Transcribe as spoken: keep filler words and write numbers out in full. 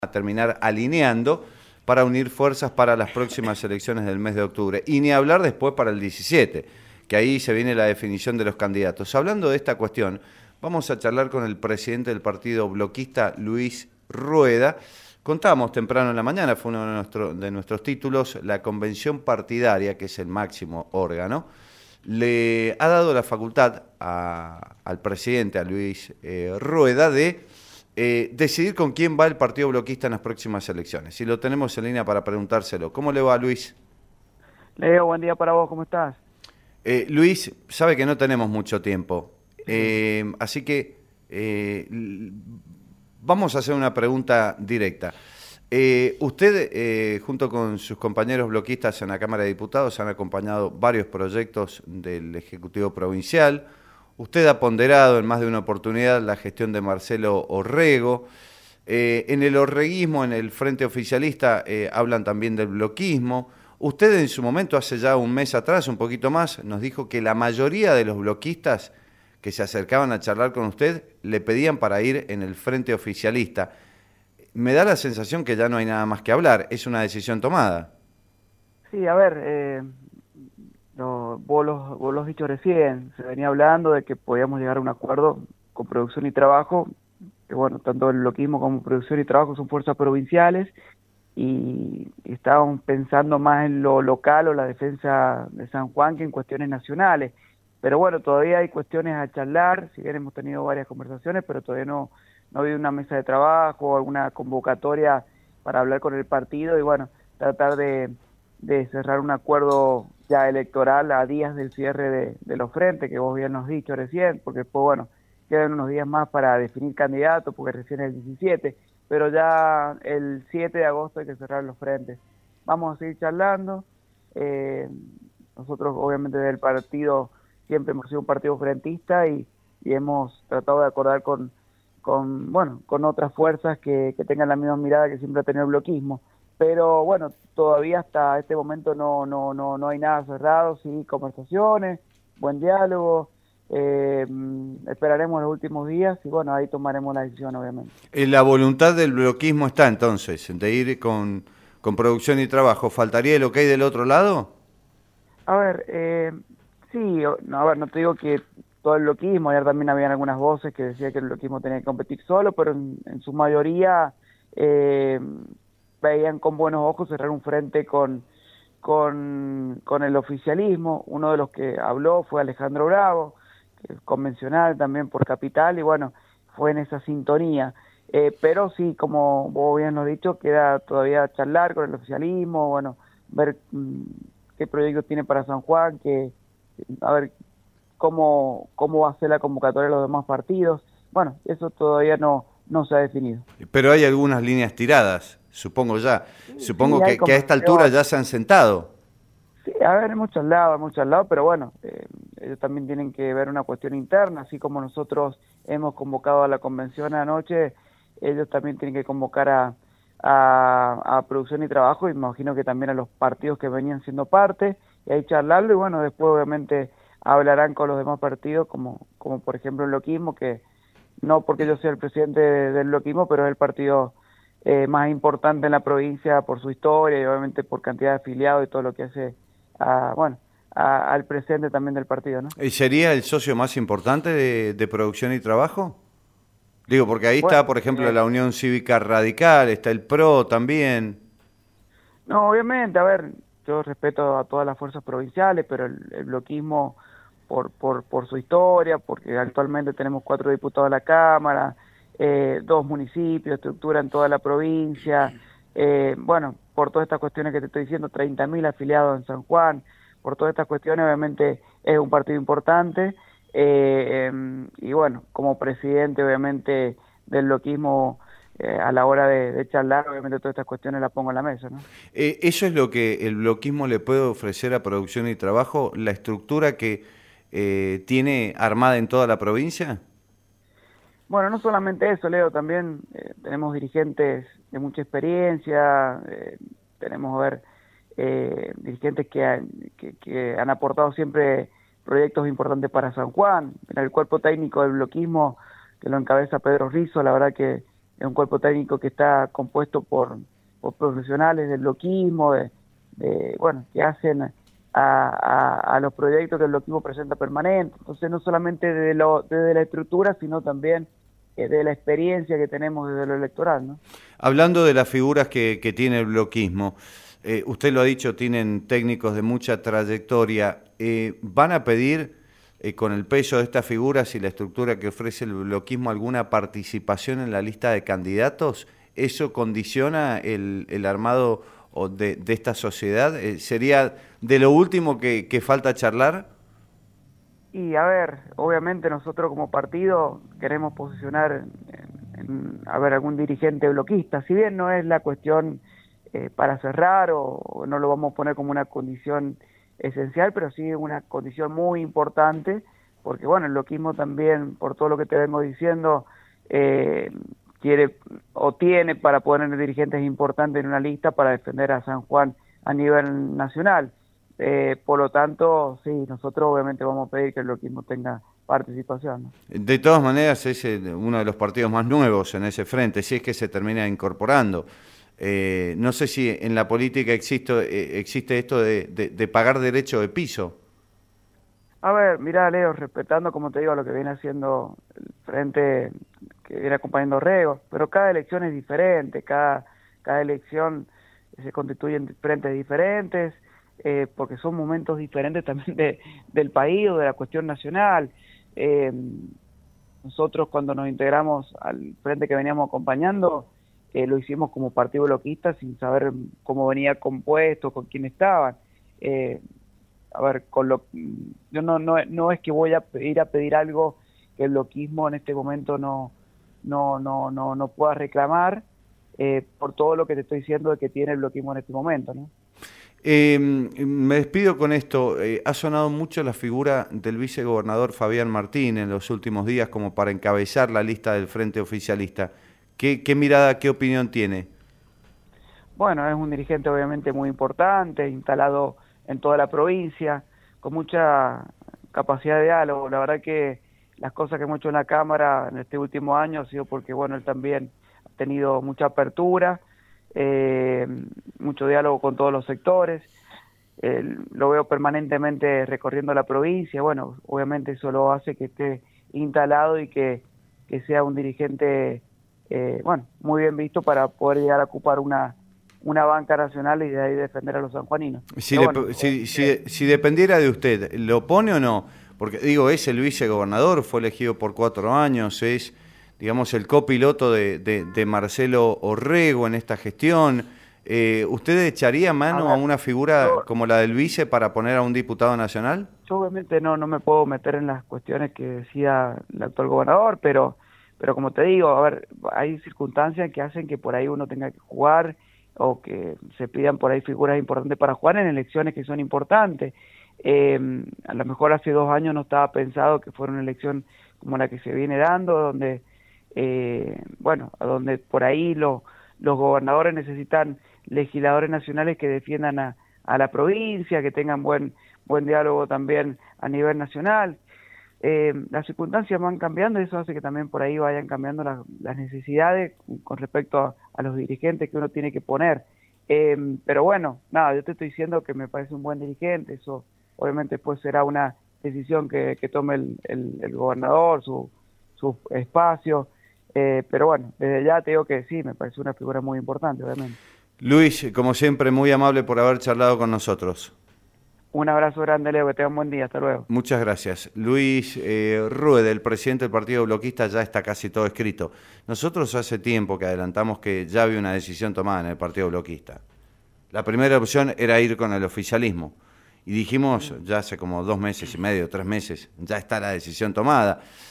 a terminar alineando para unir fuerzas para las próximas elecciones del mes de octubre. Y ni hablar después para el diecisiete, que ahí se viene la definición de los candidatos. Hablando de esta cuestión, vamos a charlar con el presidente del partido bloquista, Luis Rueda. Contábamos temprano en la mañana, fue uno de, nuestro, de nuestros títulos, la convención partidaria, que es el máximo órgano, le ha dado la facultad a, al presidente, a Luis eh, Rueda, de eh, decidir con quién va el partido bloquista en las próximas elecciones. Y lo tenemos en línea para preguntárselo. ¿Cómo le va, Luis? Leo, buen día para vos, ¿cómo estás? Eh, Luis, sabe que no tenemos mucho tiempo, eh, así que eh, vamos a hacer una pregunta directa. Eh, usted, eh, junto con sus compañeros bloquistas en la Cámara de Diputados, han acompañado varios proyectos del Ejecutivo Provincial. Usted ha ponderado en más de una oportunidad la gestión de Marcelo Orrego. Eh, en el orreguismo, en el Frente Oficialista, eh, hablan también del bloquismo. Usted en su momento, hace ya un mes atrás, un poquito más, nos dijo que la mayoría de los bloquistas que se acercaban a charlar con usted le pedían para ir en el Frente Oficialista. Me da la sensación que ya no hay nada más que hablar, es una decisión tomada. Sí, a ver, eh, lo, vos, lo, vos lo has dicho recién, se venía hablando de que podíamos llegar a un acuerdo con Producción y Trabajo, que bueno, tanto el bloquismo como Producción y Trabajo son fuerzas provinciales, y, y estábamos pensando más en lo local o la defensa de San Juan que en cuestiones nacionales. Pero bueno, todavía hay cuestiones a charlar, si bien hemos tenido varias conversaciones, pero todavía no... no ha habido una mesa de trabajo, alguna convocatoria para hablar con el partido y bueno, tratar de, de cerrar un acuerdo ya electoral a días del cierre de, de los frentes, que vos bien nos has dicho recién, porque pues bueno, quedan unos días más para definir candidatos, porque recién es el diecisiete, pero ya el siete de agosto hay que cerrar los frentes. Vamos a seguir charlando, eh, nosotros obviamente del partido siempre hemos sido un partido frentista y, y hemos tratado de acordar con con bueno con otras fuerzas que, que tengan la misma mirada que siempre ha tenido el bloquismo, pero bueno, todavía hasta este momento no no no no hay nada cerrado, sí, conversaciones, buen diálogo, eh, esperaremos los últimos días y bueno, ahí tomaremos la decisión obviamente. La voluntad del bloquismo está entonces, de ir con, con Producción y Trabajo. ¿Faltaría el ok del otro lado? A ver, eh, sí, no, a ver, no te digo que todo el bloquismo, ayer también habían algunas voces que decían que el bloquismo tenía que competir solo, pero en, en su mayoría eh, veían con buenos ojos cerrar un frente con, con, con el oficialismo. Uno de los que habló fue Alejandro Bravo, que es convencional también por Capital, y bueno, fue en esa sintonía. Eh, pero sí, como vos bien nos has dicho, queda todavía charlar con el oficialismo, bueno, ver mmm, qué proyecto tiene para San Juan, que, a ver, Cómo, cómo va a ser la convocatoria de los demás partidos. Bueno, eso todavía no, no se ha definido. Pero hay algunas líneas tiradas, supongo ya. Sí, Supongo sí, que, que a esta altura ya se han sentado. Sí, a ver, en muchos lados, en muchos lados, pero bueno, eh, ellos también tienen que ver una cuestión interna, así como nosotros hemos convocado a la convención anoche, ellos también tienen que convocar a, a, a Producción y Trabajo, y me imagino que también a los partidos que venían siendo parte, y ahí charlarlo, y bueno, después obviamente hablarán con los demás partidos, como, como por ejemplo el bloquismo, que no porque yo sea el presidente de, del bloquismo, pero es el partido eh, más importante en la provincia por su historia y obviamente por cantidad de afiliados y todo lo que hace a, bueno, a, al presente también del partido, ¿no? ¿Y sería el socio más importante de, de Producción y Trabajo? Digo, porque ahí Bueno, está, por ejemplo, eh, la Unión Cívica Radical, está el P R O también. no, obviamente, a ver, yo respeto a todas las fuerzas provinciales, pero el, el bloquismo Por, por, por su historia, porque actualmente tenemos cuatro diputados en la Cámara, eh, dos municipios, estructura en toda la provincia, eh, bueno, por todas estas cuestiones que te estoy diciendo, treinta mil afiliados en San Juan, por todas estas cuestiones obviamente es un partido importante, eh, eh, y bueno, como presidente obviamente del bloquismo, eh, a la hora de, de charlar, obviamente todas estas cuestiones las pongo en la mesa, ¿no? Eh, ¿Eso es lo que el bloquismo le puede ofrecer a Producción y Trabajo? ¿La estructura que Eh, tiene armada en toda la provincia? Bueno, no solamente eso, Leo, también eh, tenemos dirigentes de mucha experiencia, eh, tenemos, a ver, eh, dirigentes que han, que, que han aportado siempre proyectos importantes para San Juan. En el cuerpo técnico del bloquismo, que lo encabeza Pedro Rizzo, la verdad que es un cuerpo técnico que está compuesto por, por profesionales del bloquismo, de, de, bueno, que hacen a, a, a los proyectos que el bloquismo presenta permanente. Entonces, no solamente desde, lo, desde la estructura, sino también eh, de la experiencia que tenemos desde lo electoral, ¿no? Hablando de las figuras que, que tiene el bloquismo, eh, usted lo ha dicho, tienen técnicos de mucha trayectoria. Eh, ¿Van a pedir, eh, con el peso de estas figuras y la estructura que ofrece el bloquismo, alguna participación en la lista de candidatos? ¿Eso condiciona el, el armado de, de esta sociedad? Eh, ¿Sería de lo último que, que falta charlar? Y a ver, obviamente nosotros como partido queremos posicionar en, en, a ver, algún dirigente bloquista, si bien no es la cuestión eh, para cerrar o, o no lo vamos a poner como una condición esencial, pero sí una condición muy importante, porque bueno, el bloquismo también, por todo lo que te vengo diciendo, eh, quiere o tiene para poner dirigentes importantes en una lista para defender a San Juan a nivel nacional. Eh, por lo tanto, sí, nosotros obviamente vamos a pedir que el bloquismo tenga participación, ¿no? De todas maneras, es uno de los partidos más nuevos en ese frente, si es que se termina incorporando. Eh, no sé si en la política existe, eh, existe esto de, de, de pagar derecho de piso. A ver, mirá, Leo, respetando, como te digo, lo que viene haciendo el frente que viene acompañando Rego, pero cada elección es diferente, cada, cada elección se constituyen frentes diferentes, Eh, porque son momentos diferentes también de, del país o de la cuestión nacional. Eh, nosotros cuando nos integramos al frente que veníamos acompañando, eh, lo hicimos como partido bloquista sin saber cómo venía compuesto, con quién estaban. Eh, a ver, con lo, yo no, no, no es que voy a ir a pedir algo que el bloquismo en este momento no, no, no, no, no pueda reclamar, eh, por todo lo que te estoy diciendo de que tiene el bloquismo en este momento, ¿no? Eh, me despido con esto. Eh, ha sonado mucho la figura del vicegobernador Fabián Martín en los últimos días como para encabezar la lista del frente oficialista. ¿Qué, qué mirada, qué opinión tiene? Bueno, es un dirigente obviamente muy importante, instalado en toda la provincia, con mucha capacidad de diálogo. La verdad que las cosas que hemos hecho en la Cámara en este último año ha sido porque, bueno, él también ha tenido mucha apertura, Eh, mucho diálogo con todos los sectores. Eh, lo veo permanentemente recorriendo la provincia. Bueno, obviamente eso lo hace que esté instalado y que, que sea un dirigente eh, bueno, muy bien visto para poder llegar a ocupar una, una banca nacional y de ahí defender a los sanjuaninos. Si, Pero le, bueno, si, si, si dependiera de usted, ¿lo pone o no? Porque digo, es el vicegobernador, fue elegido por cuatro años, es, digamos, el copiloto de, de, de Marcelo Orrego en esta gestión. Eh, ¿Usted echaría mano a, ver, a una figura yo, como la del vice para poner a un diputado nacional? Yo obviamente no, no me puedo meter en las cuestiones que decía el actual gobernador, pero, pero como te digo, a ver, hay circunstancias que hacen que por ahí uno tenga que jugar o que se pidan por ahí figuras importantes para jugar en elecciones que son importantes. Eh, a lo mejor hace dos años no estaba pensado que fuera una elección como la que se viene dando, donde Eh, bueno, a donde por ahí lo, los gobernadores necesitan legisladores nacionales que defiendan a, a la provincia, que tengan buen buen diálogo también a nivel nacional. Eh, las circunstancias van cambiando y eso hace que también por ahí vayan cambiando las, las necesidades con respecto a, a los dirigentes que uno tiene que poner. Eh, pero bueno, nada, yo te estoy diciendo que me parece un buen dirigente, eso obviamente después será una decisión que, que tome el, el, el gobernador, su, su espacio. Eh, pero bueno, desde ya te digo que sí, me parece una figura muy importante, obviamente. Luis, como siempre, muy amable por haber charlado con nosotros. Un abrazo grande, Leo, que tengan un buen día, hasta luego. Muchas gracias. Luis eh, Rueda, el presidente del Partido Bloquista, ya está casi todo escrito. Nosotros hace tiempo que adelantamos que ya había una decisión tomada en el Partido Bloquista. La primera opción era ir con el oficialismo. Y dijimos, ya hace como dos meses y medio, tres meses, ya está la decisión tomada.